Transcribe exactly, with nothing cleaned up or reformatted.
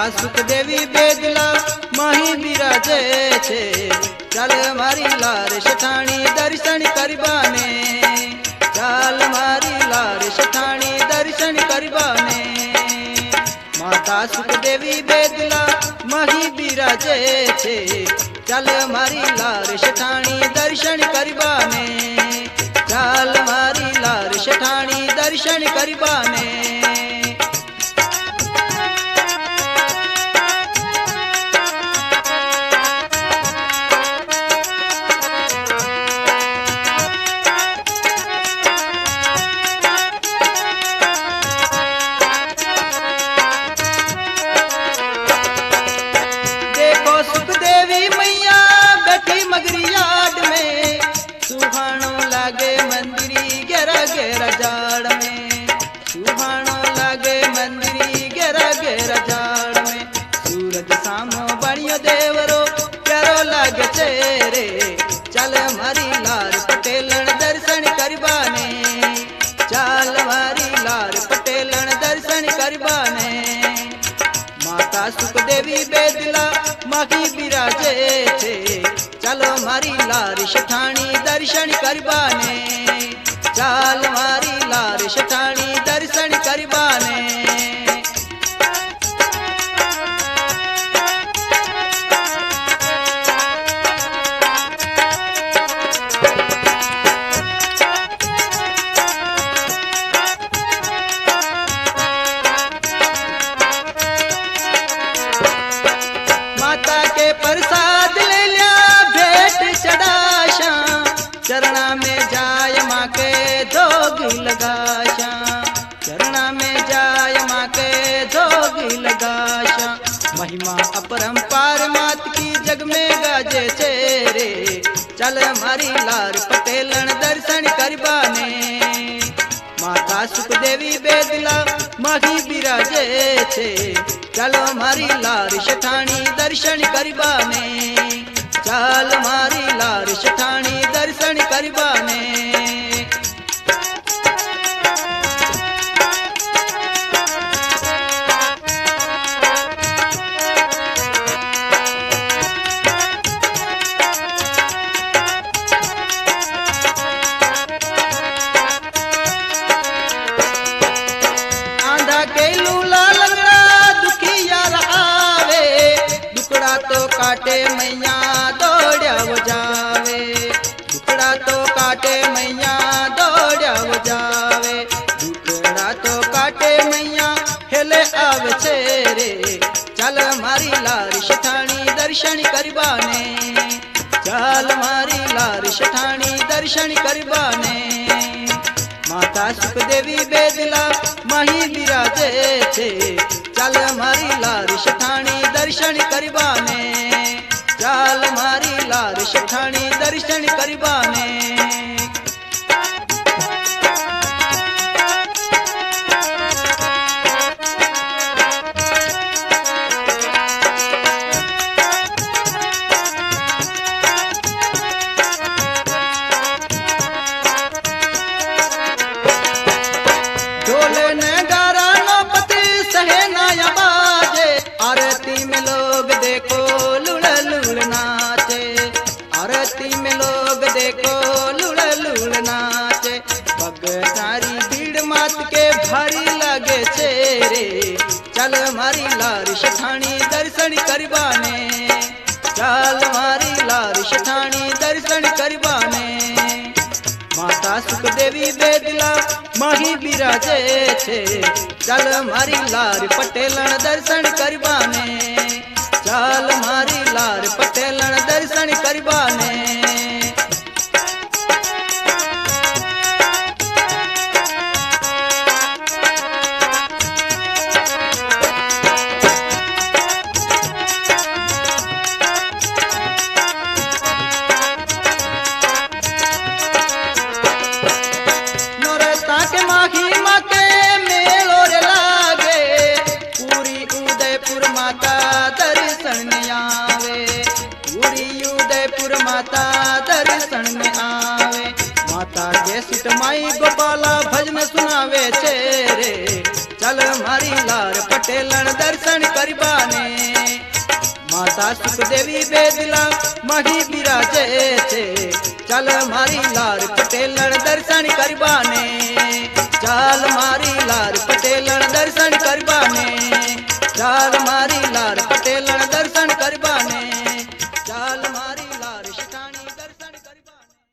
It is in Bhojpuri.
सुख देवी बेदला माही बिराजे छे। चल मारी लार शठाणी दर्शन करवाने, चल मारी लार शठाणी दर्शन करवाने। माता सुख देवी बेदला माही बिराजे छे। चल मारी लार शठाणी दर्शन करवाने, चल मारी लार शठाणी दर्शन करवाने। जाड़ में सुहानो लागे मंदिरी गेरा गेरा जाड़ में। सूरज सामो बड़ियो देवरो प्यारो लागे चेरे। चल मारी लार पटेलन दर्शन करवाने, चल मारी लार पटेलन दर्शन करवाने। माता सुख देवी बेदला माही बिराजे छे। चलो मारी लार शठाणी दर्शन करवाने, चल मारी लार शठाणी दर्शन करवाने। माता के प्रसाद ले लिया भेंट चढ़ाशा। चरणा में जाय माँ के धोगी लगाशा, चरणा में जाय माँ के धोगी लगाशा। महिमा अपरंपार मात की जग में गाजे चेरे। चल मारी लार पटेलन दर्शन करवाने, माता सुख देवी बेदला माही बिराजे छे। चलो मारी लार शठाणी दर्शन करवाने, चल मारी लार शठाणी दर्शन करवाने। आंधा के लूला लगड़ा दुखी यार आवे। दुकड़ा तो काटे मैया दौड़ा वो जावे, दुकड़ा तो काटे मैया दौड़ा वो जावे। दुकड़ा तो काटे मैया हेले आवे चेरे। चल मारी लार शठाणी दर्शन करवाने, चल मारी लार शठाणी दर्शन करवाने। माता सुख देवी बेदला माही बिराजे छे। चल मारी लार शठाणी दर्शन करवाने, चल मारी लार शठाणी दर्शन करवाने। ढोल नगारा नौपती सहनाया बाजे। आरती में लोग देखो लुड़ लुड़ नाचे, आरती में लोग देखो लुड़ लुड़ नाचे। भगतारी भीड़ मात के भारी लगे चेरे। चल मारी लार शठाणी दर्शन करवाने, चल मारी लार शठाणी दर्शन करवाने। माता सुख देवी बेदला माही बिराजे छे। चल मारी लार पटेलन दर्शन करवाने, चल मारी लार पटेलन दर्शन करवाने। नौरता के माही माँ के मेलो रे लागे। पूरी उदयपुर माता दर्शन में आवे, पूरी उदयपुर माता दर्शन में आवे। माता के सुट माई गोपाला भजन सुनावे चेरे। चल मारी लार पटेलन દર્શન કરવાને માતા સુખદેવી બેદલા મહી બિરાજે છે ચાલ મારી લાડ પટેલ દર્શન કરવાને ચાલ મારી